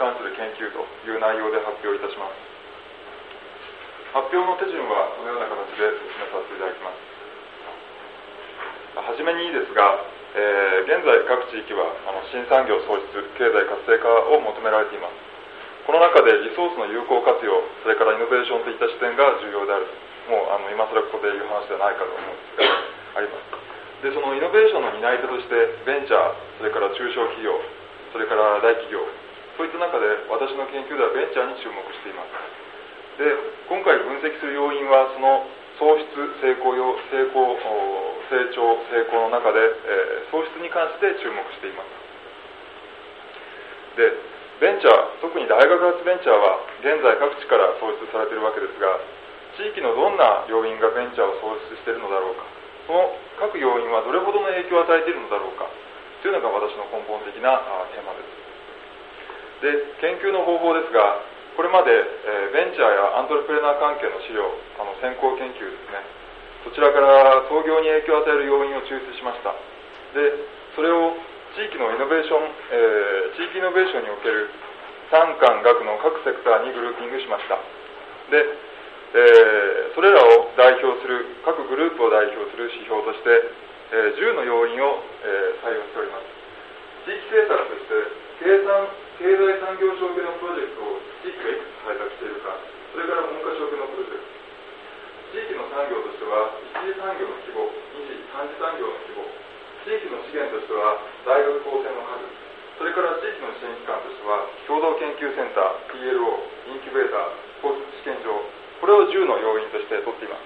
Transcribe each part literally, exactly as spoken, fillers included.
関する研究という内容で発表いたします。発表の手順はこのような形で説明させていただきます。はじめにですが、えー、現在各地域はあの新産業創出、経済活性化を求められています。この中でリソースの有効活用、それからイノベーションといった視点が重要である。もうあの今更ここで言う話ではないかと思うんですが、あります。で、そのイノベーションの担い手としてベンチャー、それから中小企業、それから大企業、そういった中で私の研究ではベンチャーに注目しています。で、今回分析する要因はその創出、成功用、成功、成長、成功の中で、えー、創出に関して注目しています。で、ベンチャー、特に大学発ベンチャーは現在各地から創出されているわけですが、地域のどんな要因がベンチャーを創出しているのだろうか、その各要因はどれほどの影響を与えているのだろうかというのが私の根本的なテーマです。で、研究の方法ですが、これまで、えー、ベンチャーやアントレプレナー関係の資料、あの先行研究ですね、そちらから創業に影響を与える要因を抽出しました。で、それを地域のイノベーション、えー、地域イノベーションにおける産官学の各セクターにグルーピングしました。で、えー、それらを代表する、各グループを代表する指標として、えー、じゅうの要因を、えー、採用しております。地域政策として経産経済産業省系のプロジェクトを地域がいくつ採択しているか、それから文科省系のプロジェクト、地域の産業としては一次産業の規模、二次三次産業の規模、地域の資源としては大学構成の数、それから地域の支援機関としては共同研究センター ピーエルオー、 インキュベーター、公設試験場、これをじゅうの要因として取っています。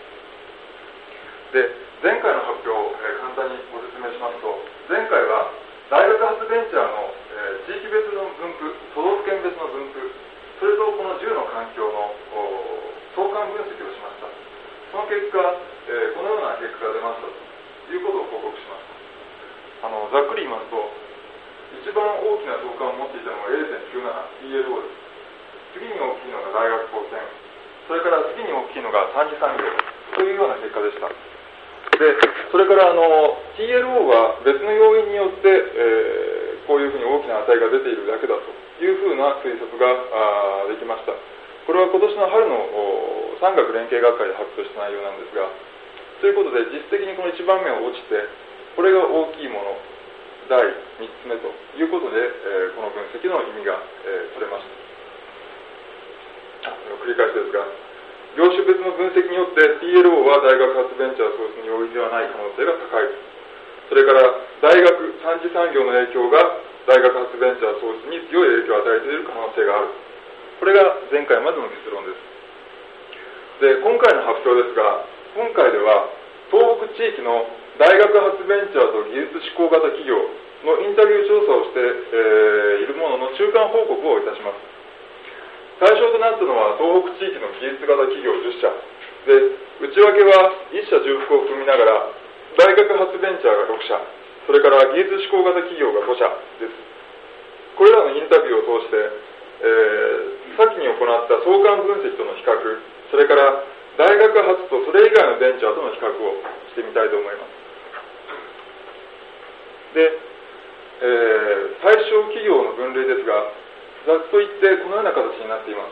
で、前回の発表を、えー、簡単にご説明しますと、前回は大学発ベンチャーの、えー、地域別の分布、都道府県別の分布、それとこのじゅうの環境の相関分析をしました。その結果、えー、このような結果が出ましたということを報告しました。あのざっくり言いますと、一番大きな相関を持っていたのは ゼロてんきゅうななピーエルオー です。次に大きいのが大学高専、それから次に大きいのが三次産業というような結果でした。で、それからあの ティーエルオー は別の要因によって、えー、こういうふうに大きな値が出ているだけだというふうな推測があできました。これは今年の春の産学連携学会で発表した内容なんですが、ということで実質的にこのいちばんめを落ちて、これが大きいもの、だいみっつめということで、えー、この分析の意味が、えー、取れました。繰り返しですが、業種別の分析によって ティーエルオー は大学発ベンチャー創出に容易ではない可能性が高い。それから大学三次産業の影響が大学発ベンチャー創出に強い影響を与えている可能性がある。これが前回までの結論です。で、今回の発表ですが、今回では東北地域の大学発ベンチャーと技術志向型企業のインタビュー調査をして、えー、いるものの中間報告をいたします。対象となったのは東北地域の技術型企業じゅっしゃで、内訳はいっ社重複を組みながら大学発ベンチャーがろくしゃ、それから技術志向型企業がごしゃです。これらのインタビューを通して、えー、先に行った相関分析との比較、それから大学発とそれ以外のベンチャーとの比較をしてみたいと思います。で、えー、対象企業の分類ですが、ざっと言ってこのような形になっています。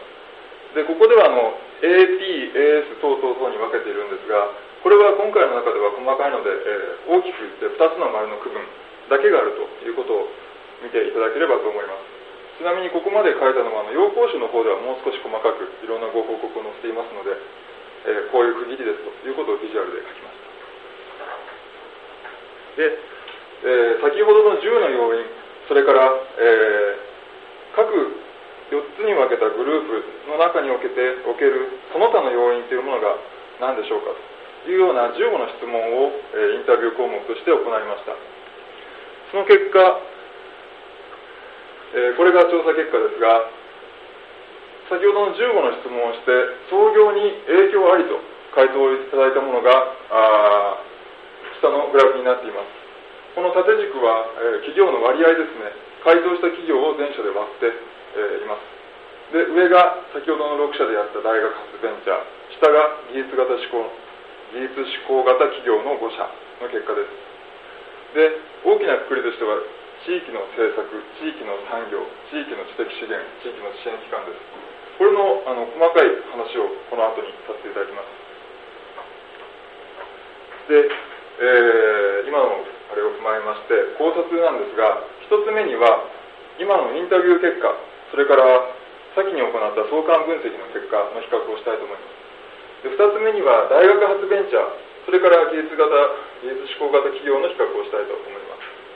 で、ここではあの エーピー、エーエス 等々々に分けているんですが、これは今回の中では細かいので、えー、大きく言ってふたつの丸の区分だけがあるということを見ていただければと思います。ちなみにここまで書いたのはあの要項種の方ではもう少し細かくいろんなご報告を載せていますので、えー、こういう区切りですということをビジュアルで書きました。で、えー、先ほどのじゅうの要因、それから、えー各よっつに分けたグループの中におけておけるその他の要因というものが何でしょうかというようなじゅうごの質問を、えー、インタビュー項目として行いました。その結果、えー、これが調査結果ですが、先ほどのじゅうごの質問をして創業に影響ありと回答いただいたものがあ下のグラフになっています。この縦軸は、えー、企業の割合ですね。回答した企業を全社で割って、えー、います。で、上が先ほどのろく社でやった大学発ベンチャー、下が技術型志向、技術志向型企業のご社の結果です。で、大きな括りとしては、 地域の政策、地域の産業、地域の知的資源、地域の支援機関です。これのあの細かい話をこの後にさせていただきます。で、えー、今のあれを踏まえまして考察なんですが、一つ目には今のインタビュー結果、それから先に行った相関分析の結果の比較をしたいと思います。で、二つ目には大学発ベンチャー、それから技術型、技術志向型企業の比較をしたいと思います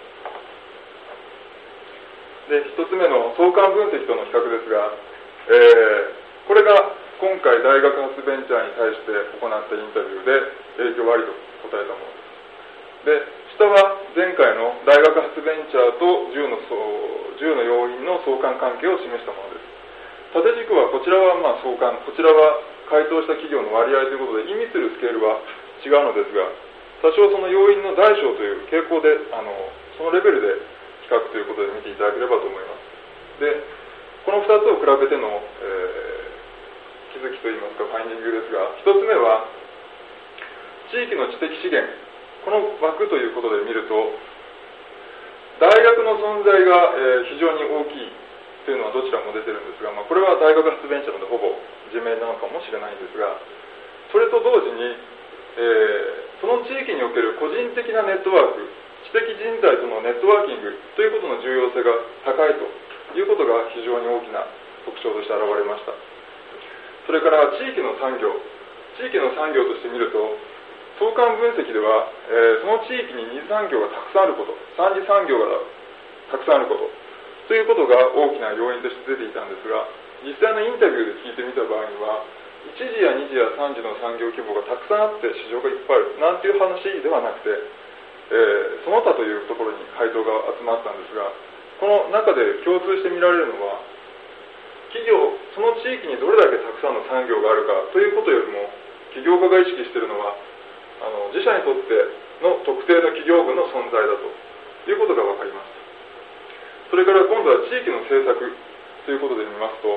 。で、一つ目の相関分析との比較ですが、えー、これが今回大学発ベンチャーに対して行ったインタビューで影響ありと答えたものです。で、下は前回の大学発ベンチャーとじゅうの、じゅうの要因の相関関係を示したものです。縦軸はこちらはまあ相関、こちらは回答した企業の割合ということで意味するスケールは違うのですが、多少その要因の大小という傾向であのそのレベルで比較ということで見ていただければと思います。で、このふたつを比べての、えー、気づきといいますかファインディングですが、ひとつめは地域の知的資源、この枠ということで見ると大学の存在が、えー、非常に大きいというのはどちらも出てるんですが、まあ、これは大学発ベンチャーなのでほぼ自明なのかもしれないんですが、それと同時に、えー、その地域における個人的なネットワーク、知的人材とのネットワーキングということの重要性が高いということが非常に大きな特徴として現れました。それから地域の産業、地域の産業として見ると、相関分析では、えー、その地域に二次産業がたくさんあること、三次産業がたくさんあることということが大きな要因として出ていたんですが、実際のインタビューで聞いてみた場合には、いち次やに次やさん次の産業規模がたくさんあって市場がいっぱいあるなんていう話ではなくて、えー、その他というところに回答が集まったんですが、この中で共通して見られるのは、企業、その地域にどれだけたくさんの産業があるかということよりも、起業家が意識しているのは、あの自社にとっての特定の企業群の存在だということが分かりました。それから今度は地域の政策ということで見ますと、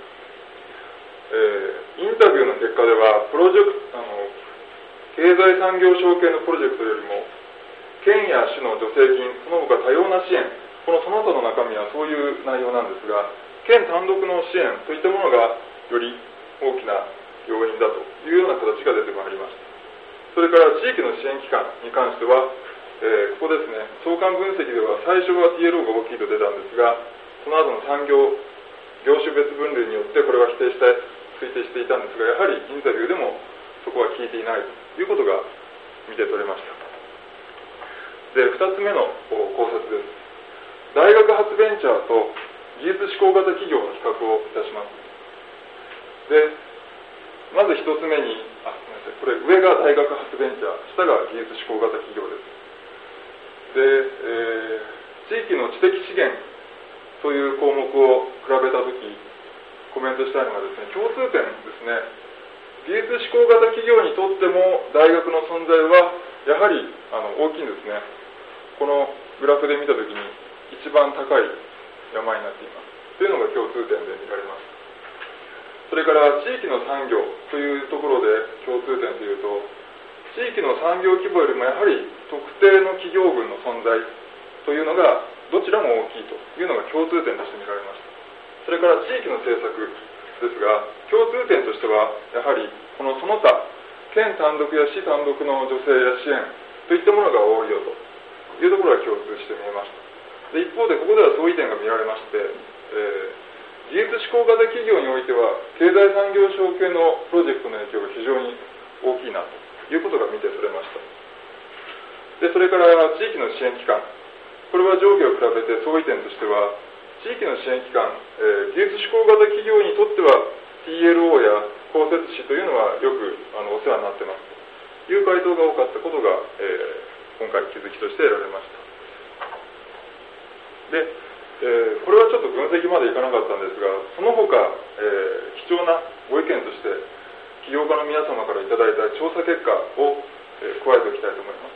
えー、インタビューの結果ではプロジェクトあの経済産業省系のプロジェクトよりも県や市の助成金、その他多様な支援、このその他の中身はそういう内容なんですが、県単独の支援といったものがより大きな要因だというような形が出てまいりました。それから地域の支援機関に関しては、えー、ここですね、相関分析では最初は ティーエルオー が大きいと出たんですが、その後の産業、業種別分類によってこれは否定した推定していたんですが、やはりインタビューでもそこは効いていないということが見て取れました。で、ふたつめの考察です。大学発ベンチャーと技術志向型企業の比較をいたします。で、まずひとつめに、あ、すみません、これ上が大学発ベンチャー、下が技術志向型企業です。で、えー、地域の知的資源という項目を比べたとき、コメントしたいのがですね、共通点ですね。技術志向型企業にとっても大学の存在はやはりあの大きいんですね。このグラフで見たときに一番高い山になっていますというのが共通点で見られます。それから地域の産業というところで共通点というと、地域の産業規模よりもやはり特定の企業群の存在というのがどちらも大きいというのが共通点として見られました。それから地域の政策ですが、共通点としてはやはりこのその他県単独や市単独の助成や支援といったものが多いよというところが共通して見えました。で、一方でここでは相違点が見られまして、えー技術志向型企業においては経済産業省系のプロジェクトの影響が非常に大きいなということが見て取れました。で、それから地域の支援機関、これは上下を比べて相違点としては、地域の支援機関、えー、技術志向型企業にとっては ティーエルオー や公設市というのはよくあのお世話になってますという回答が多かったことが、えー、今回気づきとして得られました。で、えー、これはちょっと分析までいかなかったんですが、その他、えー、貴重なご意見として起業家の皆様からいただいた調査結果を、えー、加えておきたいと思います。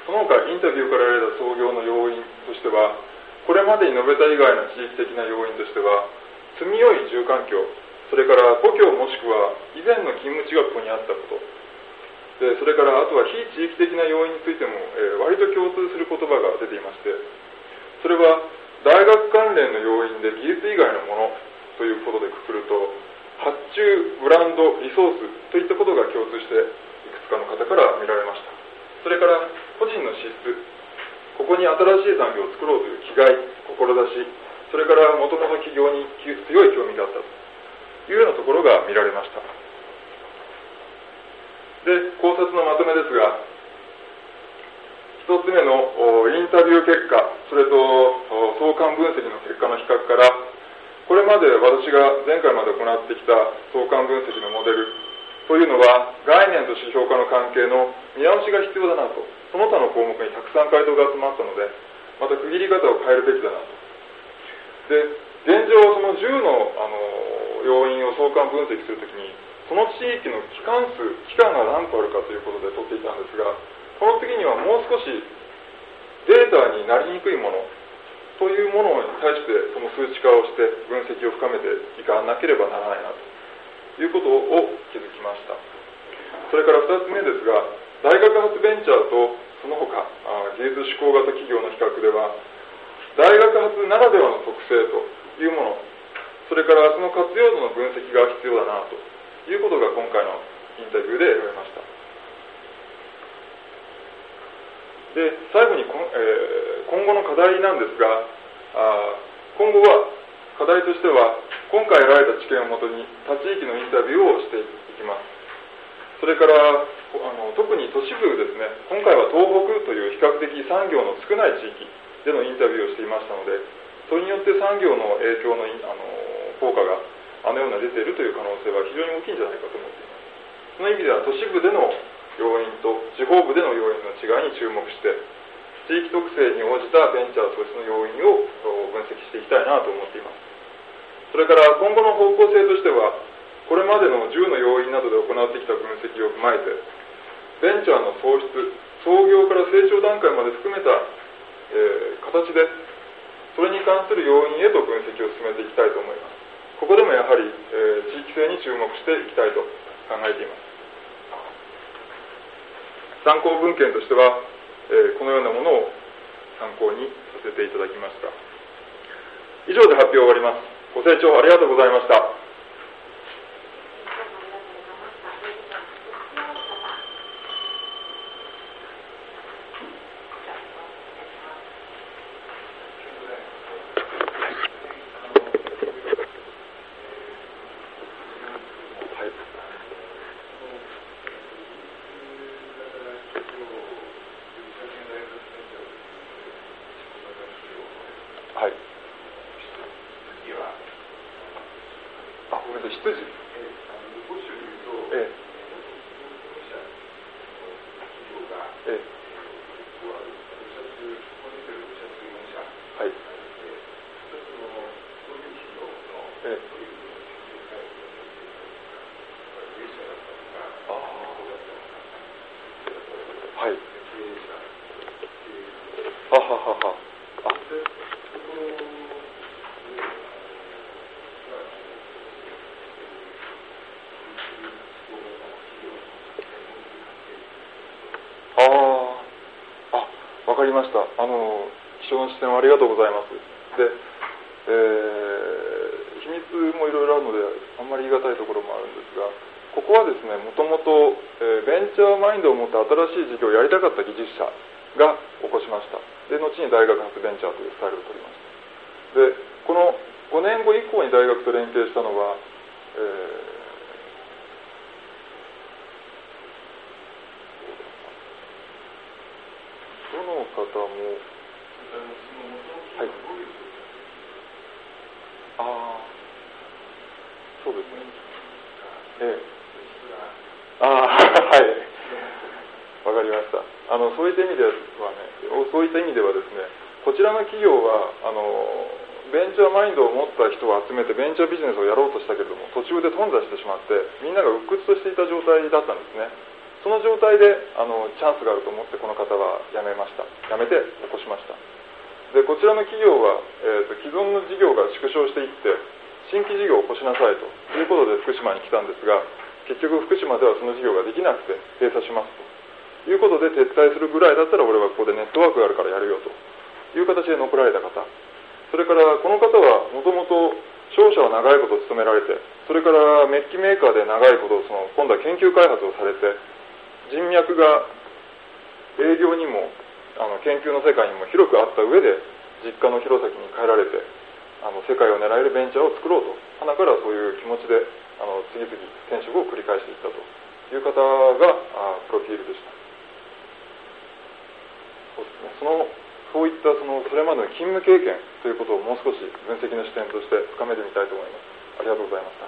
その他インタビューから得られた創業の要因としては、これまでに述べた以外の地域的な要因としては、住みよい住環境、それから故郷もしくは以前の勤務地がここにあったことで、それからあとは非地域的な要因についても、えー、割と共通する言葉が出ていまして、 それは大学関連の要因で技術以外のものということでくくると、発注、ブランド、リソースといったことが共通していくつかの方から見られました。それから個人の資質、ここに新しい産業を作ろうという気概、志、それからもともと企業に強い興味があったというようなところが見られました。で、考察のまとめですが、一つ目のインタビュー結果、それと相関分析の結果の比較から、これまで私が前回まで行ってきた相関分析のモデルというのは、概念と指標化の関係の見直しが必要だなと、その他の項目にたくさん回答が集まったので、また区切り方を変えるべきだなと。で、現状、そのじゅうの、あの要因を相関分析するときに、その地域の期間数、期間が何個あるかということで取っていたんですが、この次にはもう少しデータになりにくいものというものに対してその数値化をして分析を深めていかなければならないなということを気づきました。それからふたつめですが、大学発ベンチャーとその他技術志向型企業の比較では、大学発ならではの特性というもの、それからその活用度の分析が必要だなということが今回のインタビューで得られました。で、最後にこん、えー、今後の課題なんですが、あ今後は課題としては、今回得られた知見をもとに他地域のインタビューをしていきます。それからあの特に都市部ですね、今回は東北という比較的産業の少ない地域でのインタビューをしていましたので、それによって産業の影響の、あの効果があのような出ているという可能性は非常に大きいんじゃないかと思っています。その意味では都市部での要因と地方部での要因の違いに注目して、地域特性に応じたベンチャー投資の要因を分析していきたいなと思っています。それから今後の方向性としては、これまでのじゅうの要因などで行ってきた分析を踏まえて、ベンチャーの創出、創業から成長段階まで含めた、えー、形で、それに関する要因へと分析を進めていきたいと思います。ここでもやはり、えー、地域性に注目していきたいと考えています。参考文献としては、えー、このようなものを参考にさせていただきました。以上で発表を終わります。ご清聴ありがとうございました。はい。あ、ごめんなさい、羊。ええ。ええ。はい。ええ。ああ。はい。はははは。あ。ああ、あ、わかりました。あの、貴重な視点をありがとうございます。で、えー、秘密もいろいろあるので、あんまり言い難いところもあるんですが、ここはですね、もともと、えー、ベンチャーマインドを持った新しい事業をやりたかった技術者が起こしました。で、後に大学発ベンチャーというスタイルを取りました。で、このごねんご以降に大学と連携したのは、えーどの方も、はい、ああ、そうですね、ええ、ああ、はい、わかりました。あのそういった意味ではね、そういった意味ではですね、こちらの企業はあのベンチャーマインドを持った人を集めてベンチャービジネスをやろうとしたけれども、途中で頓挫してしまって、みんなが鬱屈としていた状態だったんですね。その状態であのチャンスがあると思ってこの方は辞めました。辞めて起こしました。で、こちらの企業は、えーと、既存の事業が縮小していって新規事業を起こしなさいということで福島に来たんですが、結局福島ではその事業ができなくて閉鎖しますということで撤退するぐらいだったら、俺はここでネットワークがあるからやるよという形で残られた方、それからこの方はもともと商社を長いこと勤められて、それからメッキメーカーで長いことその今度は研究開発をされて、人脈が営業にもあの研究の世界にも広くあった上で、実家の弘前に帰られて、あの世界を狙えるベンチャーを作ろうと、花からそういう気持ちであの次々転職を繰り返していったという方があプロフィールでした。そうですね、そのそういったそのそれまでの勤務経験ということをもう少し分析の視点として深めてみたいと思います。ありがとうございました。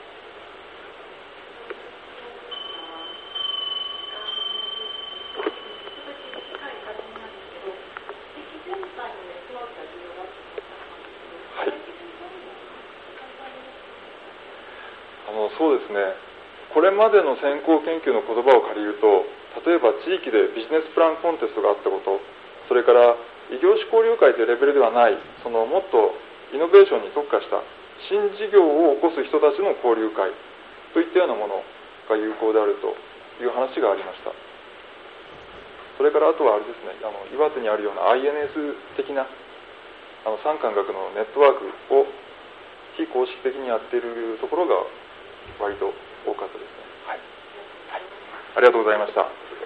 そうですね、これまでの先行研究の言葉を借りると、例えば地域でビジネスプランコンテストがあったこと、それから異業種交流会というレベルではない、そのもっとイノベーションに特化した新事業を起こす人たちの交流会といったようなものが有効であるという話がありました。それからあとはあれですね、あの岩手にあるような アイエヌエス 的なあの産官学のネットワークを非公式的にやっているところが割と多かったですね。はい。はい。ありがとうございました。